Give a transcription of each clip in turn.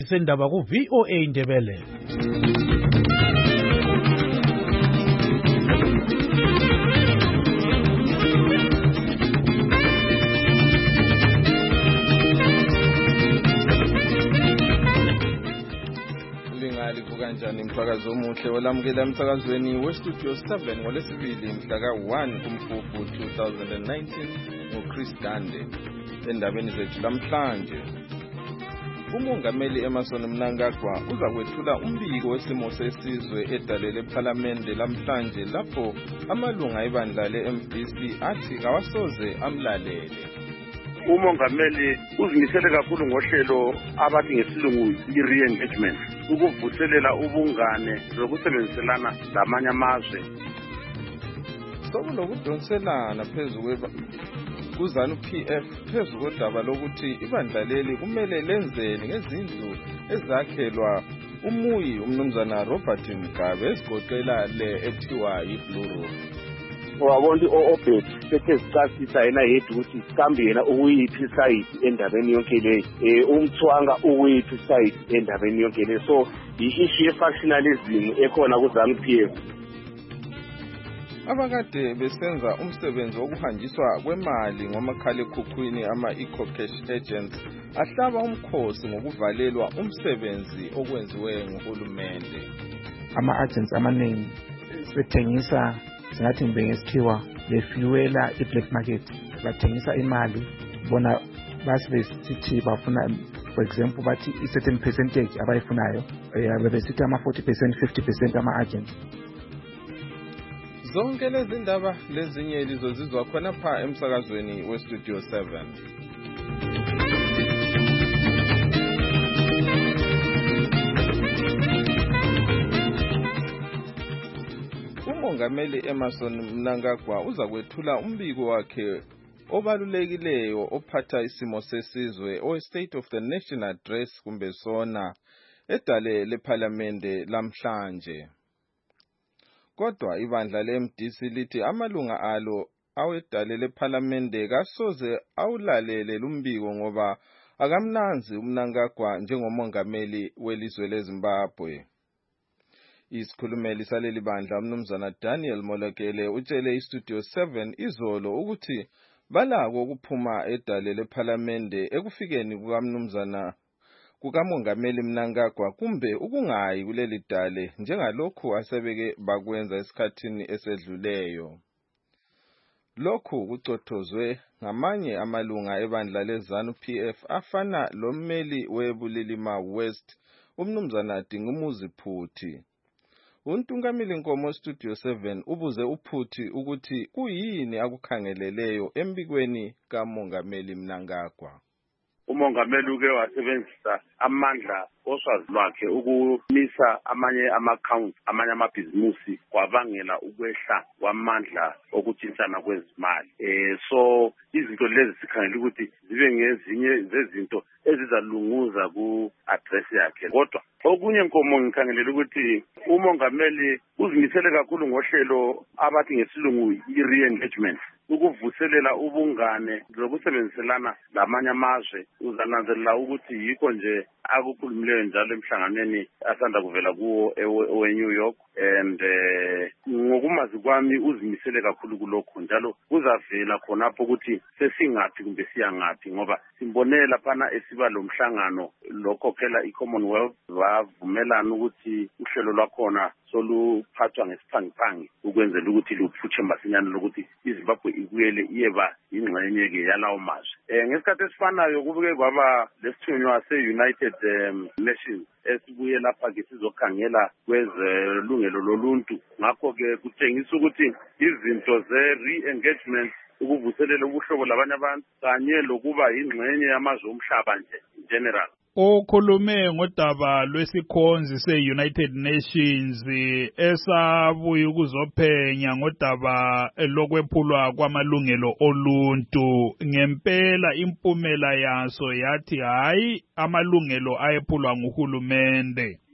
Sendaba ku VOA Indebele. Kanjani umsakazo omuhle olamukela emsakazweni westudio 7 ngolesibili mhla ka1 kuMfumfu 2019 ngoChris Dande. Endabeni zethu namhlanje, umongameli Emmerson Mnangagwa uzakwethula umbiko wesimo sesizwe edale lePhalamende lamhlanje lapho amalunga ebandla leMDC athi kawasoze amlalele. Umongameli uzimisele kakhulu ngohlelo abathi ngesilungu i-re-engagement ukuvuselela ubungane zokusebenziselana lamanye amazwe. Sokulokudonselana phezulu kuZANU-PF phezu kodaba lokuthi ibandla leli kumele lenzeni ngezindlu ezakhelwa umuyi umnumzana Robert Mugabe esigoqela le ethiwa yi-Blue Roof. Wabona o-Obed sethe sicasisa yena yedwa ukuthi kambe yena ukuyiphi side endabeni yonke le, umthwanga ukuyiphi side endabeni yonke le. So i-issue ye-factionalism ekhona kuZANU-PF. Abakade besenza umsebenzi wokuhanjiswa kwemali ngomakhalekhukhwini ama-eco-cash agents ahlaba umkhosi ngokuvalelwa umsebenzi okwenziwe nguhulumende. Ama-agents amaningi bethengisa singathi ngesikhiwa befuela i-black market, bathengisa imali bona basithi bafuna, for example bathi i-certain percentage abayifunayo, besithi ama-40% 50% ama-agents. Zonke lezi ndaba lezinye lizozizwa khona pha emsakazweni westudio 7. Umongameli Emmerson Mnangagwa uzakwethula umbiko wakhe obalulekileyo ophatha isimo sesizwe o-State of the Nation Address kumbe sona edale lePhalamende lamhlanje. Kodwa ibandla leMDC lithi amalunga alo awedale lePhalamende kasoze awulalele lumbiko ngoba akamnanzi uMnangagwa njengomongameli welizwe leZimbabwe. Isikhulumeli saleli bandla umnumzana Daniel Molekele utshele istudio 7 izolo ukuthi balako ukuphuma edale lePhalamende ekufikeni kukamongameli Mnangagwa kumbe ukungayi kuleli dale njengalokhu asebeke bakwenza esikhathini esedluleyo. Lokhu kucothozwe ngamanye amalunga ebandla leZANU-PF afana lommeli weBulilima West umnumzana Dingumuzi Phuthi. Untungameli Nkomo Studio 7 ubuze uPhuthi ukuthi kuyini akukhangeleleyo embikweni kamongameli Mnangagwa. Umongameli uke wasebenzisa amandla oswazi lwakhe ukumisa amanye ama-accounts amanye amabhizimusi kwabangela ukwehla kwamandla okuthintsana kwezimali. So izinto lezi sikhangela ukuthi zibe ngezinye zezinto ezizalunguza ku-address yakhe. Kodwa okunye Nkomo ngikhangelela ukuthi umongameli uzimisele kakhulu ngohlelo abathi ngesilungu i-re-engagement ukuvuselela ubungane zokusebenziselana lamanye amazwe. Uzananzelela ukuthi yikho nje akukhulumileyo njalo emhlanganweni asanda kuvela kuwo ewe-New York, and ngokumazi kwami uzimisele kakhulu kulokho njalo kuzavela khonapho ukuthi sesingaphi kumbe siyangaphi, ngoba simbonela phana esiba lo mhlangano lokhokhela i-Commonwealth bavumelana ukuthi uhlelo lwakhona soluphathwa ngesiphangiphangi ukwenzela ukuthi luphutshe masinyane lokuthi iZimbabwe ibuyele iyeba ingxenye-ke yalawo mazwe. Ngesikhathi esifanayo kubuke kwaba lesithunywa se-United Nations esibuye lapha-ke sizokhangela kwezilungelo loluntu. Ngakho-ke kutshengisa ukuthi izinto ze-re-engagement ukuvuselela ubuhlobo labanye abantu kanye lokuba ingxenye yamazwe omhlaba nje in general. Okhulume ngodaba lwesikhonzi se-United Nations esabuye ukuzophenya ngodaba lokwephulwa kwamalungelo oluntu. Ngempela impumela yaso yathi hayi amalungelo ayephulwa nguhulumende.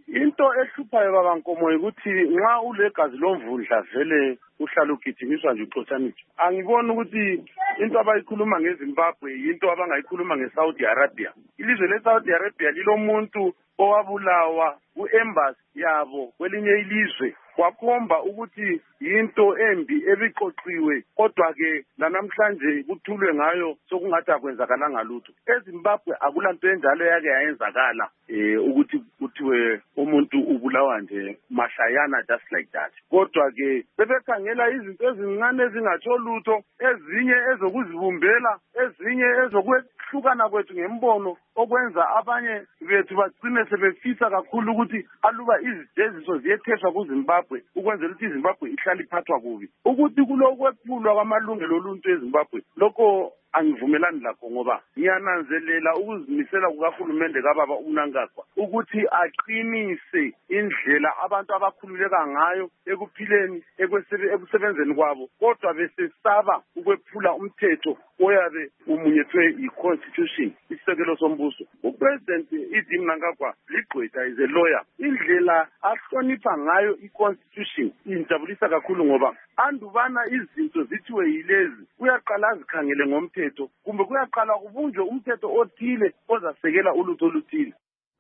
into ehluphayo baba Nkomo ukuthi nxa ulegazi lomvundla vele uhlala ugijimiswa nje uxotshaniswa. Angiboni ukuthi into abayikhuluma ngeZimbabwe into abangayikhuluma ngeSaudi Arabia. Ilizwe leSaudi Arabia lilomuntu owabulawa ku-embassy yabo kwelinye ilizwe kwakhomba ukuthi yinto embi ebiqoqiwe kodwa ke lanamhlanje kuthulwe ngayo sokungathi akwenzakalanga lutho. eZimbabwe akulanto enjalo yake yayenzakala ukuthi kuthiwe umuntu ubulawa nje mashayana just like that. Kodwa ke bebekhangela izinto ezincane ezingatsho lutho, ezinye ezokuzibumbela, ezinye ezokwehlukana kwethu ngembono okwenza abanye bethu bagcine sebefisa kakhulu ukuthi aluba izijeziso ziyetheswa kuZimbabwe ukwenzela ukuthi iZimbabwe ihlale iphathwa kubi. Ukuthi kulokwephulwa kwamalungelo oluntu eZimbabwe lokho angivumelani lakho ngoba ngiyananzelela ukuzimisela kukahulumende kababa uMnangagwa ukuthi aqinise indlela abantu abakhululeka ngayo ekuphileni ekusebenzeni kwabo kodwa besesaba ukwephula umthetho oyabe umunyethwe yi-constitution isisekelo sombuso. uPresident Idi Mnangagwa ligqwetha is a lawyer. Indlela ahlonipha ngayo i-constitution injabulisa kakhulu ngoba andubana izinto zithiwe yilezi uyaqala azikhangele ngomthetho kumbe kuyaqala kubunjwe umthetho othile ozasekela ulutho oluthile.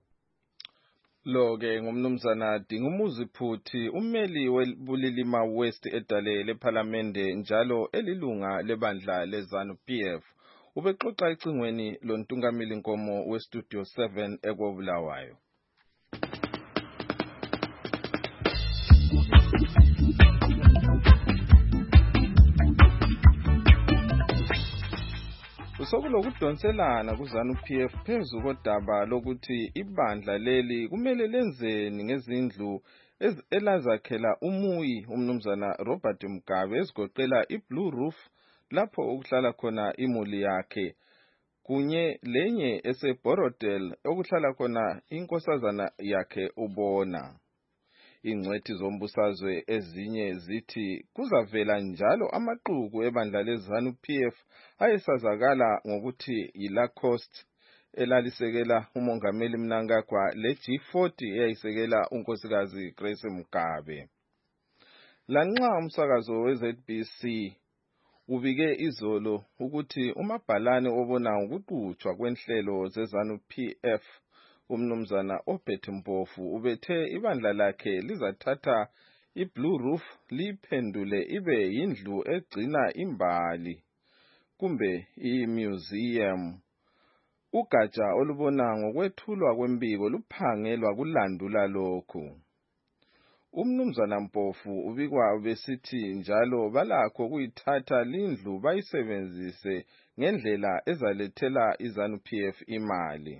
Lo-ke ngumnumzana Dingumuzi Phuthi, ummeli weBulilima West edale lePhalamende njalo elilunga lebandla leZANU-PF. Ubexoxa ecingweni loNtungameli Nkomo weStudio 7 eKobulawayo. Sokulokudonselana kuZANU-PF phezu kodaba lokuthi ibandla leli kumele lenzeni ngezindlu elazakhela umuyi umnumzana Robert Mugabe ezigoqela iBlue Roof lapho ukuhlala khona imuli yakhe kunye lenye eseBorodale okuhlala khona inkosazana yakhe uBona. Ingcwethi zombusazwe ezinye zithi kuzavela njalo amaquku ebandla leZANU-PF ayesazakala ngokuthi yiLacoste elalisekela umongameli Mnangagwa leG40 eyayisekela unkosikazi Grace Mugabe. Lanxa umsakazo weZBC ubike izolo ukuthi umabhalane obona ukuqhutshwa kwenhlelo zeZANU-PF umnumzana Obert Mpofu ubethe ibandla lakhe lizathatha iBlue Roof liphendule ibe yindlu egcina imbali kumbe imuseum. Ugatsha olubona ngokwethulwa kwembiko luphangelwa kulandula lokhu. Umnumzana Mpofu ubikwa besithi njalo balakho kuyithatha lindlu bayisebenzise ngendlela ezalethela iZANU-PF imali.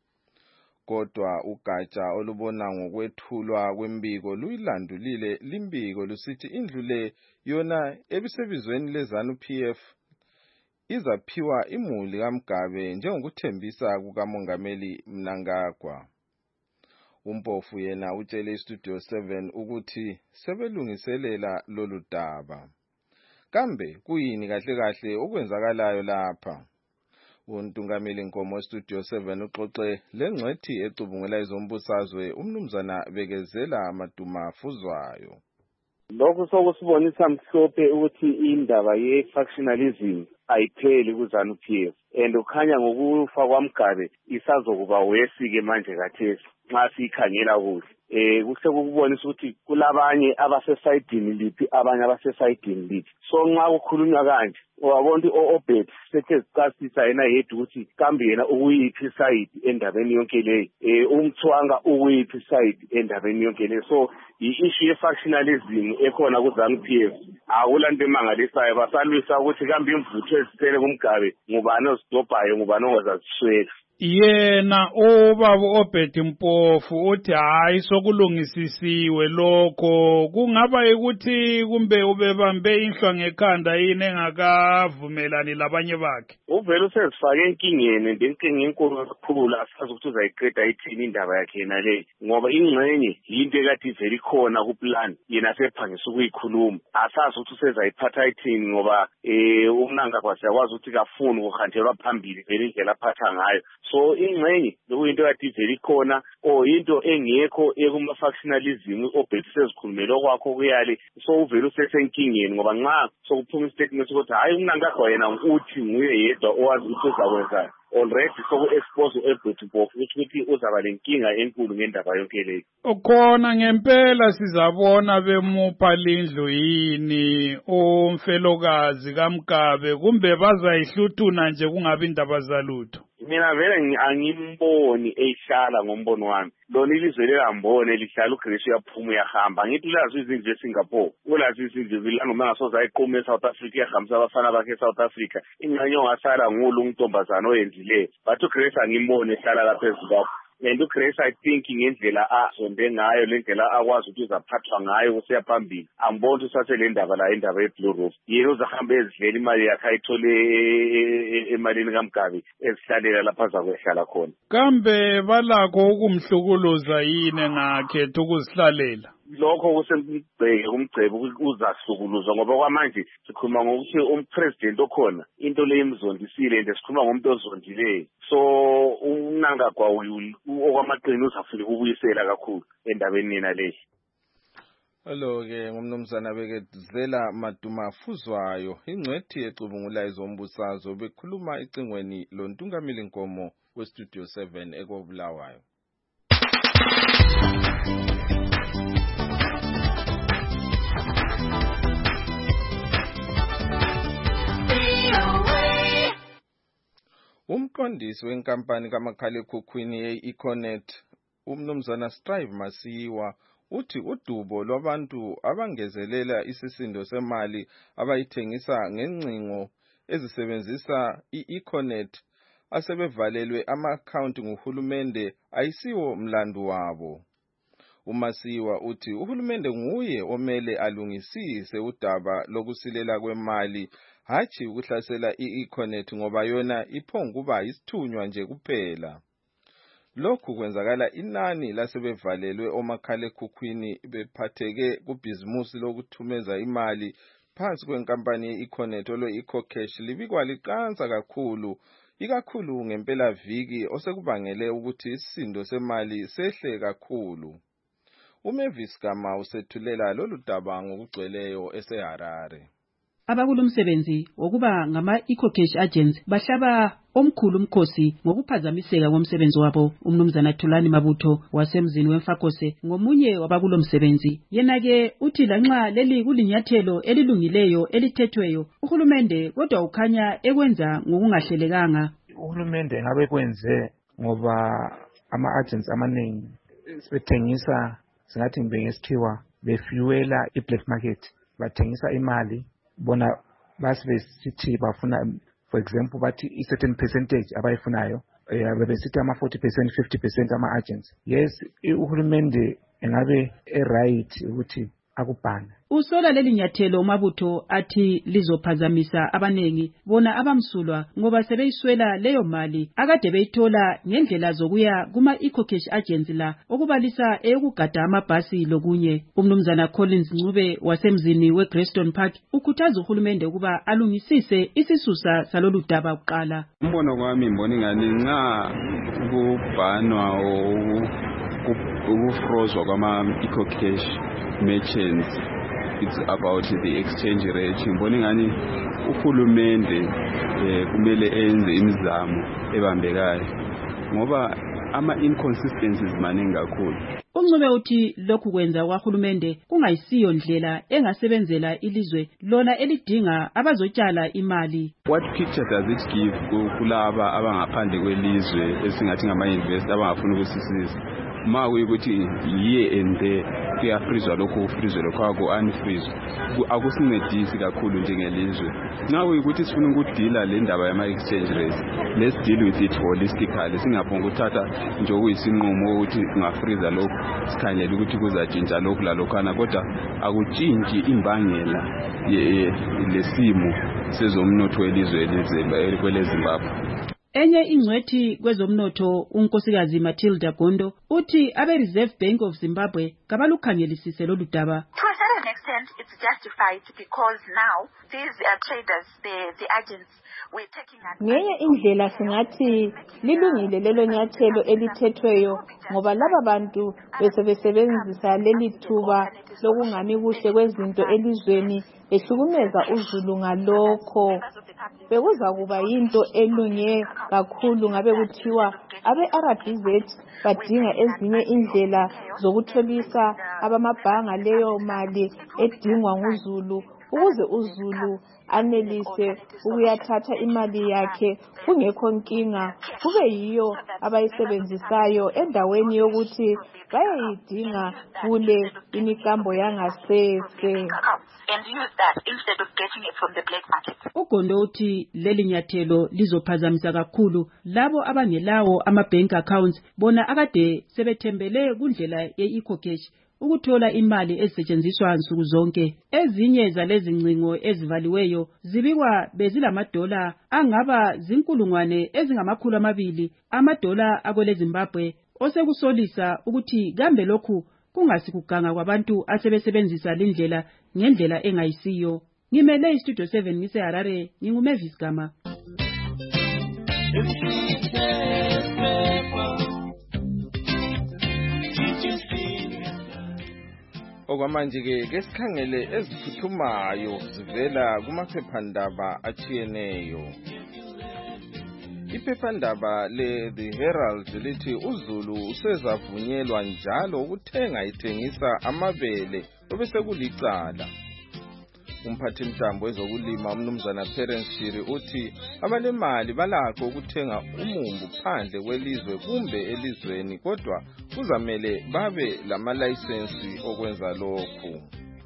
Kodwa ugatsha olubona ngokwethulwa kwembiko luyilandulile limbiko lusithi indlu le yona ebisebizweni leZANU-PF izaphiwa imuli kaMgabe njengokuthembisa kukamongameli Mnangagwa. Umpofu yena utshele iStudio 7 ukuthi sebelungiselela lolu daba. Kambe kuyini kahle kahle okwenzakalayo lapha? uNtungameli Nkomo weStudio 7 uxoxe lengcwethi ecubungela izombusazwe umnumzana Bekezela Madumafuzwayo. Lokho sokusibonisa mhlophe ukuthi indaba ye-factionalism ayipheli kuZANU-PF and ukhanya ngokufa kwaMgabe isazokuba wesike manje kathesi nxa sikhangela kuhle. Kuhle ukubonisa ukuthi kulabanye abasesayidini liphi abanye abasesayidini liphi. So nxa kukhulunywa kanje wabona uObert sethe zicasisa yena yedwa ukuthi kambe yena ukuyiphi side endabeni yonke leyo. Umthwanga ukuyiphi side endabeni yonke leyo. So i-issue ye-factionalism ekhona kuZANU-PF akulanto emangalisayo basalwisa ukuthi kambe imvutho ezisele kuMgabe ngubani ozidobhayo ngubani ongazaziswela. Yena obaba Obert Mpofu uthi hayi sokulungisisiwe lokho kungaba ukuthi kumbe ubebambe inhlwa ngekhanda yini engakavumelani labanye bakhe. Uvela usezifake enkingeni ndenkinga enkulu kakhulu asazi ukuthi uzayiqeda ithini indaba yakhe yena le ngoba ingxenye yinto ekade ivela ikhona kuplan yena sephangisa ukuyikhuluma asazi ukuthi usezayiphatha ithini ngoba uMnangagwa siyakwazi ukuthi kafuni ukuhanjelwa phambili vele indlela aphatha ngayo. so ingxenye lokuyinto kade ivele ikhona or into engekho ekuma-factionalism obhethi sezikhulumele okwakho kuyali so uvele usesenkingeni ngoba nxa sokuphuma istatement ukuthi hhayi uMnangagwa yena uthi nguye yedwa owazi ukuthi uzakwenzani already soku-expose u-Ebert Mpofu ukuthi uzaba lenkinga enkulu ngendaba yonke leyo. Khona ngempela sizabona bemupha lindlu yini umfelokazi kaMgabe kumbe bazayihluthuna nje kungabi indaba zalutho. Mina vele angimboni ehlala ngombono wami. Lona ilizwe lelambone lihlala uGrecia yaphuma uyahamba. Ngithi ulazi izindlu eSingapore. Ulazi izindlu vilano mangasoza ayiqume eSouth Africa yahambisa abafana bakhe eSouth Africa. Ingxenye ongasala ngulu untombazana oyenzileyo. But uGrecia angimboni ehlala lapha eZimbabwe. And uGrecia I think ngendlela azonde ngayo lendlela akwazi ukuthi uzaphathwa ngayo usiya phambili. Amboni usathe le ndaba la indaba yeBlue Roof. Yena uzahamba ezidlela imali yakhe ayithole emalini kaMgabe ezihlalela lapha azakwehlala khona. Kambe balakho ukumhlukuluza yini ngakhetha ukuzihlalela? Lokho kusemgceke kumgcebo uzahlukuluzwa ngoba kwamanje sikhuluma ngokuthi umpresident okhona into le imzondisile nje sikhuluma ngomuntu ozondileyo so uMnangagwa okwamaqini uzafuna ukubuyisela kakhulu endabeni nina leyo. Hello-ke ngumnumzana Bekezela Madumafuzwayo ingcwethi ecubungula ezombusazwe bekhuluma icingweni loNtungamili Nkomo weStudio 7 ekobulawayo. Umqondisi wenkampani kamakhalekhukhwini ye-Econet umnumzana Strive Masiyiwa uthi udubo lwabantu abangezelela isisindo semali abayithengisa ngengcingo ezisebenzisa i-Econet asebevalelwe ama-account nguhulumende ayisiwo mlandu wabo. uMasiyiwa uthi uhulumende nguye omele alungisise udaba lokusilela kwemali hathi ukuhlasela i-Econet ngoba yona iphonguba isithunywa nje kuphela. Lokhu kwenzakala inani lasebevalelwe omakhalekhukhwini bephatheke kubhizimusi lokuthumeza imali phansi kwenkampani ye-Econet olwe-EcoCash libikwa liqansa kakhulu ikakhulu ngempela viki osekubangele ukuthi isisindo semali sehle kakhulu. uMavis Gama usethulela lolu daba ngokugcweleyo eseHarare. Abakulomsebenzi wokuba ngama-EcoCash agents bahlaba omkhulu umkhosi ngokuphazamiseka komsebenzi wabo. Umnumzana Thulani Mabutho wasemzini weMfakose ngomunye wabakulomsebenzi. Yena-ke uthi lanxa leli kulinyathelo elilungileyo elithethweyo uhulumende kodwa ukhanya ekwenza ngokungahlelekanga. Uhulumende ngabe kwenze ngoba ama-agents amaningi sebethengisa singathi ngesikhiwa befuela i-black market bathengisa imali bona basibesithi bafuna for example bathi i-certain percentage abayifunayo bebesithi ama-40% 50% ama-agents. Yes uhulumende engabe right ukuthi akubhana. Usola leli nyathelo uMabutho athi lizophazamisa abanengi bona abamsulwa ngoba sebeyiswela leyo mali akade beyithola ngendlela zokuya kuma-EcoCash agents la okubalisa eyokugada amabhasi lokunye. Umnumzana Collins Ncube wasemzini weGreyston Park ukhuthaza uhulumende ukuba alungisise isisusa salolu daba kuqala. Umbono wami ngibona ngani nxa kubhanwa ukufrozwa kwama-EcoCash merchants, it's about the exchange rate. Ngibona ngani uhulumende kumele enze imizamo ebambekayo ngoba ama-inconsistencies maningi kakhulu. Uncube uthi lokhu kwenza kwahulumende kungayisiyo ndlela engasebenzela ilizwe lona elidinga abazotshala imali. What picture does it give kulaba abangaphandle kwelizwe esingathi ngama-investor abangafuna ukusisiza? Ma kuyukuthi here and there kuyafrizwa lokho kufrizwe lokho aku-unfreeze akusincedisi kakhulu njengelizwe. Nxa kuyukuthi sifuna ukudila le ndaba yama-exchange rates, let's deal with it holistically. Singaphonga ukuthatha nje okuyisinqumo ukuthi singafriza lokho sikhangele ukuthi kuzatshintsha lokhu lalokhana kodwa akutshintshi imbangela lesimo sezomnotho welizwe kweleZimbabwe. Enye ingcwethi kwezomnotho unkosikazi Matilda Gondo uthi abe-Reserve Bank of Zimbabwe kabalukhangelisise lolu daba. To a certain extent, it's justified because now these traders, the agents, we're taking ngenye indlela singathi lilungile lelo nyathelo elithethweyo ngoba laba bantu besebesebenzisa leli thuba lokungami kuhle kwezinto elizweni ehlukumeza uZulu ngalokho. Bekuza kuba yinto elunge kakhulu ngabe kuthiwa abe-RBZ badinga ezinye indlela zokutholisa abamabhanga leyo mali edingwa nguZulu ukuze uZulu anelise ukuyathatha imali yakhe kungekho nkinga, kube yiyo abayisebenzisayo endaweni yokuthi bayayidinga kule imikambo yangasese. Ugondo uthi leli nyathelo lizophazamisa kakhulu labo abangelawo ama-bank accounts bona akade sebethembele kundlela ye-EcoCash ukuthola imali ezisetshenziswa nsuku zonke. Ezinye zalezi ngcingo ezivaliweyo zibikwa bezilamadola angaba zinkulungwane ezingama200 amadola akwele Zimbabwe, osekusolisa ukuthi kambe lokhu kungasikuganga kwabantu asebesebenzisa lindlela ngendlela engayisiyo. Ngimele iStudio 7 ngiseHarare, nginguMavis Gama. Okwamanje ke sikhangele eziphuthumayo zivela kumaphephandaba achiyeneyo. Iphephandaba le-The Herald lithi uZulu usezavunyelwa njalo ukuthenga ithengisa amabele obesekulicala. Umphathimthambo wezokulima umnumzana Terence Shiri uthi abanemali balakho ukuthenga umumbu phandle kwelizwe kumbe elizweni kodwa kuzamele babe lamalayisensi okwenza lokhu.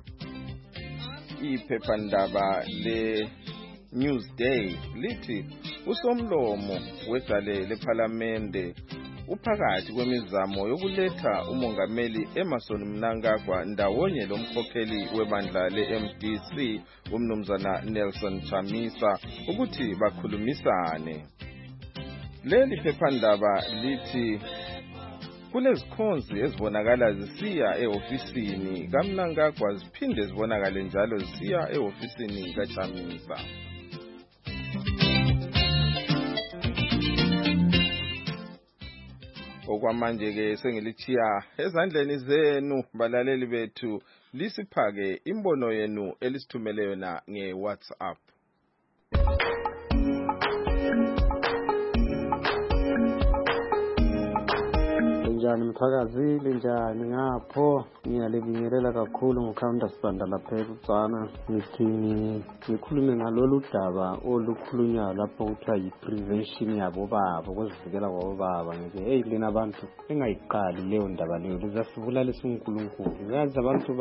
Iphephandaba le Newsday lithi usomlomo wegale lePhalamende uphakathi kwemizamo yokuletha umongameli Emmerson Mnangagwa ndawonye lomkhokheli webandla le-MDC umnumzana Nelson Chamisa ukuthi bakhulumisane. Leli phephandaba lithi kulezikhonzi ezibonakala zisiya ehofisini kaMnangagwa ziphinde zibonakale njalo zisiya ehofisini kaChamisa. Okwamanje ke sengilichiya ezandleni zenu balaleli bethu, lisiphake imbono yenu elisithumele yona ngeWhatsApp. Njani mphakazile njani ngapho ngiyalibingelela kakhulu ngokhanda sibanda lapha eButsana ngithi ngikhulume ngalolu daba olukhulunywa lapho kuthiwa yi-prevention yabo baba ukuzivikela kwabo baba ngithi lena abantu engayiqali leyo ndaba leyo lizasibulalisa uNkulunkulu yazi abantu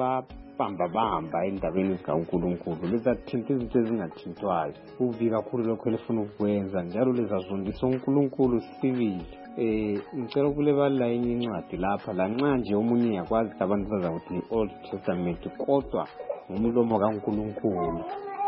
bamba endabeni zikaNkulunkulu lizathinta izinto ezingathintwayo kubi kakhulu lokho elifuna ukwenza njalo lizazondisa uNkulunkulu sibili. Ngicela ukulebala enye incwadi lapha la nxa nje omunye yakwazi abantu bazakuthi Old Testament kodwa ngomlomo kaNkulunkulu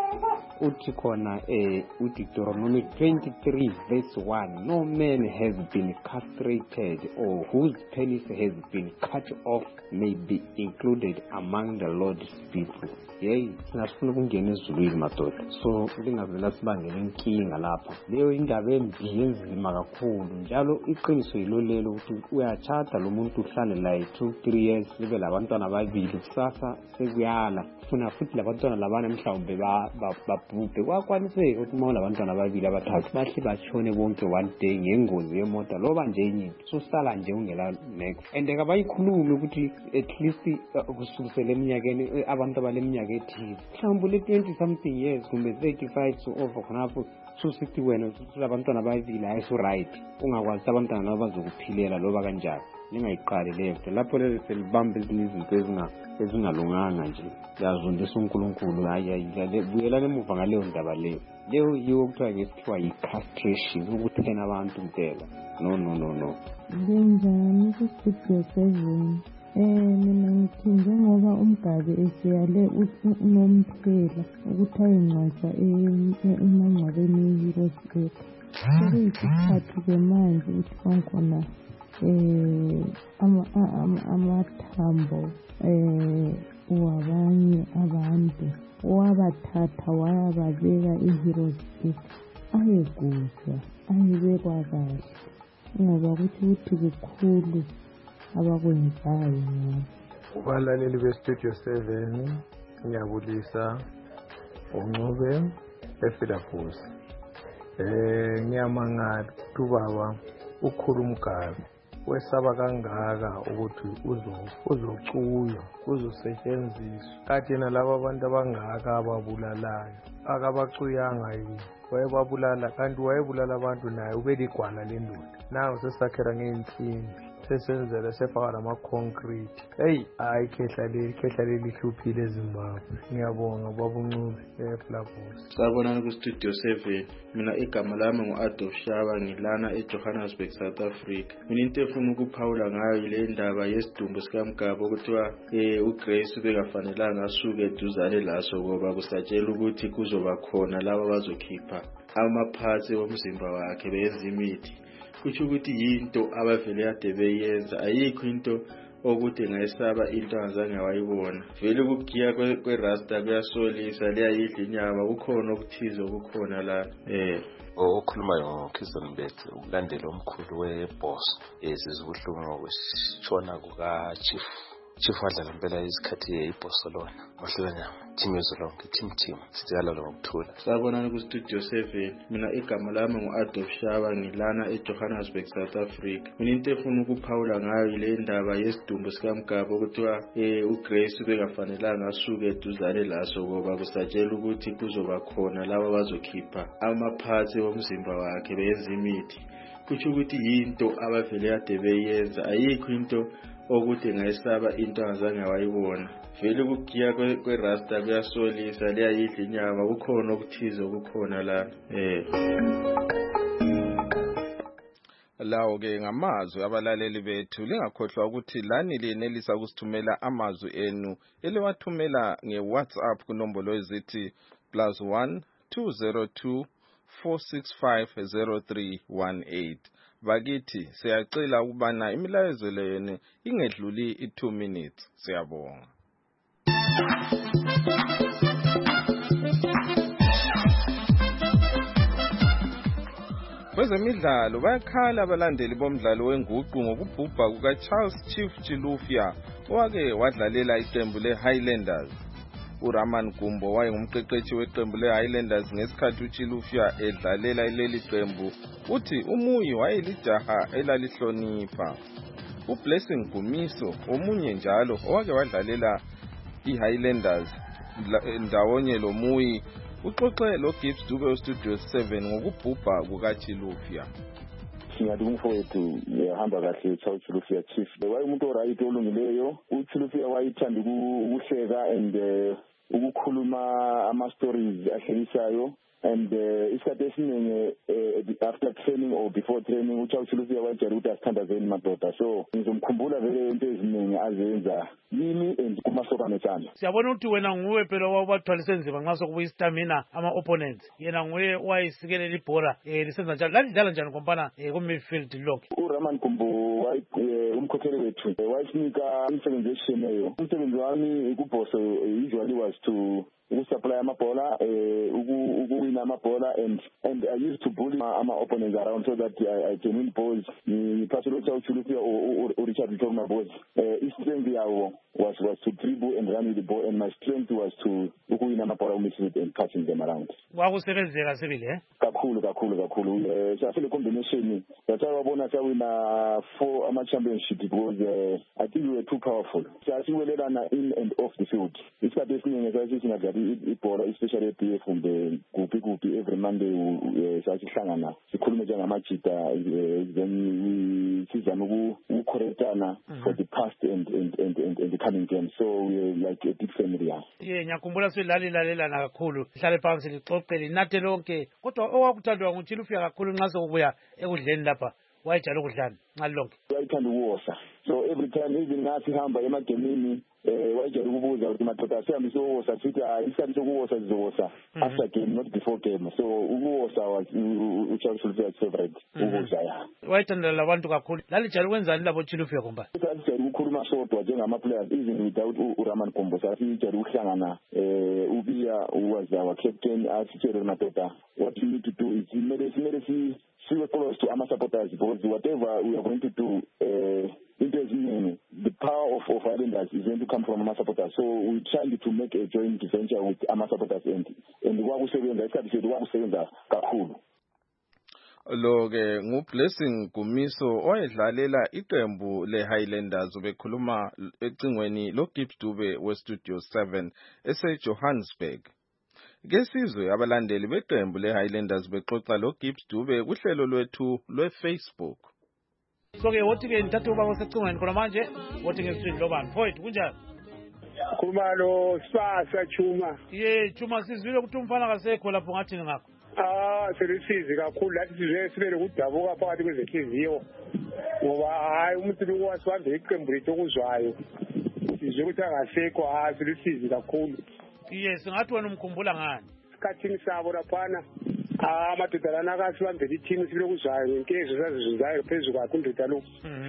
uthi khona uDeuteronomy 23 verse 1 no man has been castrated or whose penis has been cut off may be included among the Lord's people. Sinafuna ukungena ezulwini madoda, so lingavela sibangele inkinga lapha. Leyo indaba embi enzima kakhulu njalo iqiniso yilolelo ukuthi uyachata lo muntu uhlale la 2-3 years libe labantwana ababili kusasa sekuyala funa futhi labantwana labana mhlawumbe babhubhe kwakwanise ukuthi uma labantwana ababili abathathu bahle bashone bonke one day ngengozi yemoto loba nje enye susala nje ungela next and kabayikhulumi ukuthi at least kusukisela eminyakeni abantu abaleminyaka ethile mhlawumbe 20 something years kumbe 35 so over khonapho susithi wena labantwana ababili ayiso right ungakwazi abantwana labo bazokuphilela loba kanjani ningayiqali leyo lapho leli selibamba izinto ezingalunganga nje yazondisa uNkulunkulu buyelana emuva ngaleyo ndaba leyo yiwo kuthiwa ngesikhiwa yi-castration ukuthena abantu impela no Benjani kuStudio 7 mina ngithi njengoba umgabe eseyale unomphela ukuthi ayengcwatshwa emangcwabeni eEurope Sekuyisikhathi-ke manje ukuthi bankhona amathambo wabanye abantu wabathatha wayababeka i-Heroes Gate ayeguzwa ayebekwa kahle ngoba ukuthi kukhulu abakwenzayo ngabo. Kubalaleli bestudio 7 ngiyabulisa uNcube eFilabus. Ngiyamangala ubaba ukhulu Mgabi wesaba kangaka ukuthi uzocuyo uzosetshenziswa kanti nalabo abantu abangaka ababulalayo akabacuyanga yini wayebabulala kanti wayebulala abantu naye ubeligwala lendoda nawe sesakhera ngeensimbi sesenzele sefaka nama-concrete. Hayi khehla leli hluphile eZimbabwe. Ngiyabonga baba uNcube eFilabus. Sabonani kustudio 7. Mina igama lami ngu-Adolf Shaba ngilana eJohannesburg, South Africa. Mina into efuna ukuphawula ngayo ile ndaba yesidumbu sikaMgaba ukuthiwa uGrace ubekafanelanga asuke eduzane laso ngoba kusatshela ukuthi kuzoba khona laba bazokhipha amaphathi omzimba wakhe benza imithi. Kuthi ukuthi yinto abavele ade beyenza ayikho into ukuthi ngayisaba into angazange wayibona. Vele ukugiya kwerasta kuyasolisa liyayidla inyama kukhona okuthizo kukhona la. Okhulumayo ngoKizon Bet ukulandela omkhulu weboss esizibuhlungu ngokushona kuka Chief wadlala impela isikhathi iboss lona mahlukanya team yezolonke team sicela lo ngokuthula. Sabonani kustudio 7. Mina igama lami ngu-Adolf Shaba ngilana eJohannesburg, South Africa. Mina into efuna ukuphawula ngayo ile ndaba yesidumbu sikaMgaba ukuthiwa uGrace ubekafanelanga asuke eduzane laso ngoba kusatshela ukuthi kuzoba khona laba bazokhipha amaphathi omzimba wakhe benza imithi. Kuthi ukuthi yinto abavele ade beyenza ayikho into ukuthi ngayisaba into angazange wayibona. Vele ukugiya kwerasta kuyasolisa liyayidla inyama kukhona okuthizo kukhona la. Lawo ke ngamazwi abalaleli bethu lingakhohlwa ukuthi lani liyenelisa ukusithumela amazwi enu eliwathumela ngeWhatsApp kunombolo ezithi +1 202 465 0318. Bakithi siyacela ukubana imilayezo lenu ingedluli 2 minutes. Siyabonga. Kwezemidlalo bayakhala abalandeli bomdlalo wenguqu ngokubhubha kukaCharles Chief Chilufya owake wadlalela iqembu leHighlanders. uRaman Gumbo wayengumqeqeshi weqembu leHighlanders ngesikhathi uChilufya edlalela leli qembu. Uthi uMuyi wayelijaha elalihlonipha. uBlessing Gumiso omunye njalo owake wadlalela iHighlanders ndawonye loMuyi uxoxe loGibbs Dube Studio 7 ngokubhubha kukaChilufya. Ngiyadumfowethu ngihamba kahle uChilufya Chief. Wayemuntu oright olungileyo. uChilufya wayethanda ukuhleka and ukukhuluma ama-stories ahlekisayo and isikhathi esiningi after training or before training uChilufya wayetshela ukuthi asithandazeni madoda, so ngizomkhumbula vele into eziningi azenza yini and kumasokana etshana. Siyabona ukuthi wena nguwe phela wabathwalise nzima nxa sokubuya istamina ama-opponents, yena nguye wayisikelela ibhola lisenza njalo lalidlala njani kompana ku-midfield lonke. uRaman Gumbo umkhokheli wethu wayesinika imisebenzi eshiyeneyo. Umsebenzi wami kubhoso usually was to supply amabhola ukuwina amabhola and I used to bully my opponents around so that I can win balls. Ngiphathele uChilufya uRichard Mthoma balls. Strength yawo was to dribble and run with the ball, and my strength was to ukuwina amabhola midfield and catching them around. Wakusebenzeka sibili kakhulu safile combination that's why wabona sawina 4 ama-championship because I think we were too powerful. Sasiwelelana in and off the field. Isikhathi esiningi sasingadlali ibhola especially eBF kumbe kuphi every Monday sasihlangana sikhulume njengamajita then sizama ukucorrectana for the past and the coming games, so we're like a big family. Ngiyakhumbula silalelana kakhulu sihlale phansi lixoxe linathe lonke, kodwa owakuthandwa nguChilufya kakhulu nxa sokubuya ekudleni lapha wayejala ukudlana nxa lonke. Wayethanda ukuwosa, so every time even ngathi hamba emagemini wayejele ukubuza ukuthi madoda sihambe siyowosa sithi isikhathi sokuwosa sizowosa after game not before game so ukuwosa was uChelsea favorite ukuza ya wayithandela abantu kakhulu lalijali kwenzani labo Chilufya komba sijali ukukhuluma sodwa njengama players even without uRaman Kombo sijali ukuhlangana ubiya was our captain asitshele madoda what you need to do is mele we close to our supporters because whatever we are going to do the power of Islanders is going to come from our supporters. So we trying to make a joint venture with our supporters and wakusebenza isikhathi sethu wakusebenza kakhulu. Lo ke nguBlessing Gumiso owayedlalela iqembu leHighlanders bekhuluma ecingweni loGibbs Dube weStudio 7 eseJohannesburg. Ngesizwe abalandeli beqembu leHighlanders bexoxa loGibbs Dube kuhlelo lwethu lweFacebook. So ke wothi ke ntathu baba secingweni khona manje wothi ke street lobani mfowethu kunjani? Khuluma lo Sipasa Chuma. Chuma sizwile ukuthi umfana kasekho lapho ngathi ngakho. Selisizi kakhulu lathi size sibele kudabuka phakathi kwezenhliziyo. Ngoba hayi umuntu lokwasibambe iqembu lethu okuzwayo. Sizwe ukuthi angasekho selisizi kakhulu. Singathi wena umkhumbula ngani? Isikhathini sabo laphana amadodana akasibambela i-team silokuzwayo ngenkezo zazizuzayo phezulu kwakho indoda lo.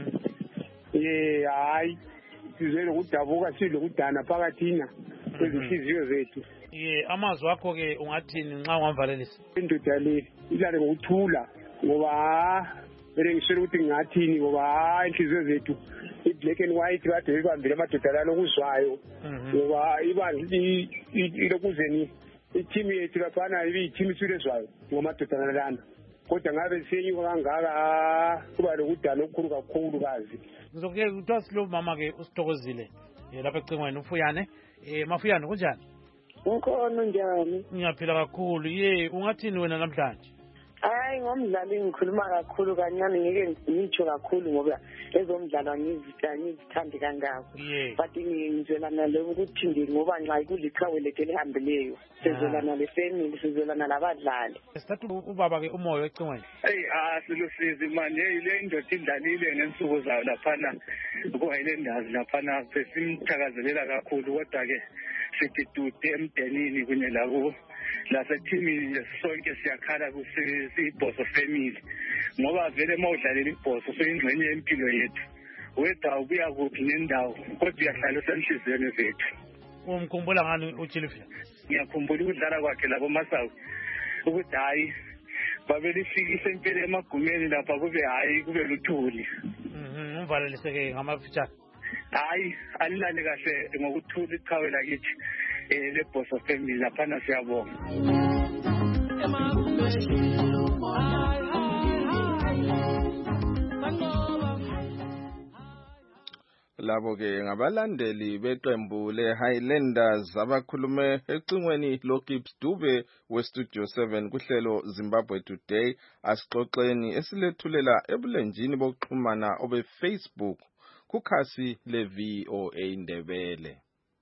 Hayi sizwe lokudabuka silokudana phakathina kwezinhliziyo zethu. Amazwi akho ke ungathini nxa ungamvalelisa? Indoda le ilale ngokuthula ngoba vele ngishela ukuthi ngingathini ngoba inhliziyo zethu i-black and white kade ibambile amadodana lokuzwayo ngoba ibandla ilokuzeni i-team yethu laphana ibi-team isilezwayo ngomadodana lana kodwa ngabe siyenyuka kangaka kuba lokudana okukhulu kakhulu kazi. Ngizokuke kuthiwa silo mama-ke usithokozile lapha ecingweni uFuyane. Mafuyane kunjani? Ukhona njani? Ngiyaphila kakhulu. Ungathini wena namhlanje? Hayi ngomdlalo ngikhuluma kakhulu kancane ngeke ngitsho kakhulu ngoba ezomdlalo angizithandi kangako. But ngizwelana lokuthi ngoba nxa kuliqhawe lethu elihambileyo sizwelana le-family sizwelana labadlali. Sithatha ubaba ke umoya ecingweni. Silusizi manje ile indoda idlalile ngensuku zayo laphana ku-Highlanders laphana sesimthakazelela kakhulu kodwa ke sithi tude emdenini kunye labo lasethimini sonke siyakhala kusibhoso family ngoba vele mawudlalela ibhoso soyingxenye yempilo yethu wethu ubuya kuphi nendawo kodwa uyahlala usenhliziyweni zethu. Umkhumbula ngani uChilufya? Ngiyakhumbula ukudlala kwakhe labo Masawu ukuthi hayi babelifikisa impela emagumeni lapha kube luthuli. Umvalelise-ke ngamafitshane. Hayi alilale kahle ngokuthula iqhawe lakithi lebhoso family laphana siyabonga. Labo ke ngabalandeli beqembu leHighlanders abakhulume ecingweni loGibbs Dube weStudio 7 kuhlelo Zimbabwe Today asixoxeni esilethulela ebulenjini bokuxhumana obeFacebook kukhasi leVOA Ndebele.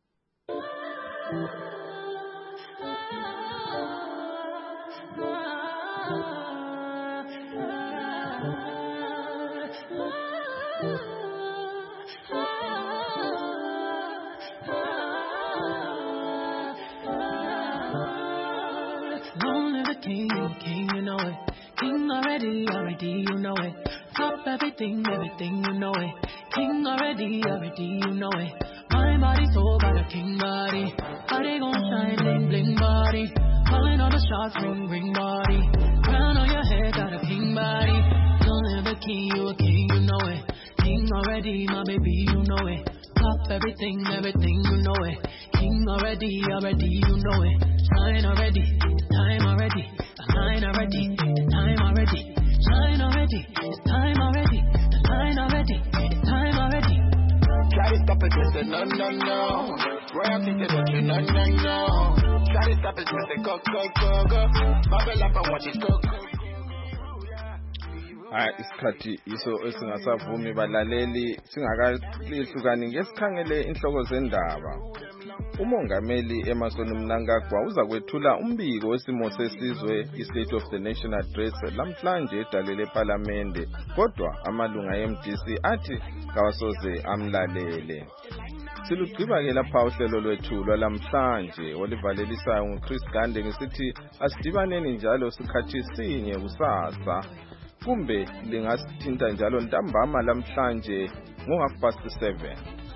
King, you know it. King already, you know it. Top everything, you know it. King already, you know it. My body so got a king body. Body gon' shine, bling bling body. Calling all the shots, ring ring body. Crown on your head, got a king body. Don't live a king, you a king, you know it. King already, my baby, you know it. Top everything, you know it. King already, you know it. Shine already, time already. Shine already, time already. Shine already, time already. Shine already, time already. Try to stop it, just say no, no, no. Royalty just want you, no, no, no. Try to stop it, just say go, go, go, go. Bubble up and watch it go, go. Isikhathi iso esingasavumi balaleli singakalihlukani ngesikhangele inhloko zendaba. Umongameli Emmerson Mnangagwa uza kwethula umbiko wesimo sesizwe i-State of the Nation Address lamhlanje edalele eParliament kodwa amalunga eMDC athi kawasoze amlalele. Silugqiba-ke lapha uhlelo lwethu lwalamhlanje olivalelisayo nguChris Gande ngisithi asidibaneni njalo sikhathi sinye kusasa kumbe lingasithinta njalo ntambama lamhlanje ngo 7:30.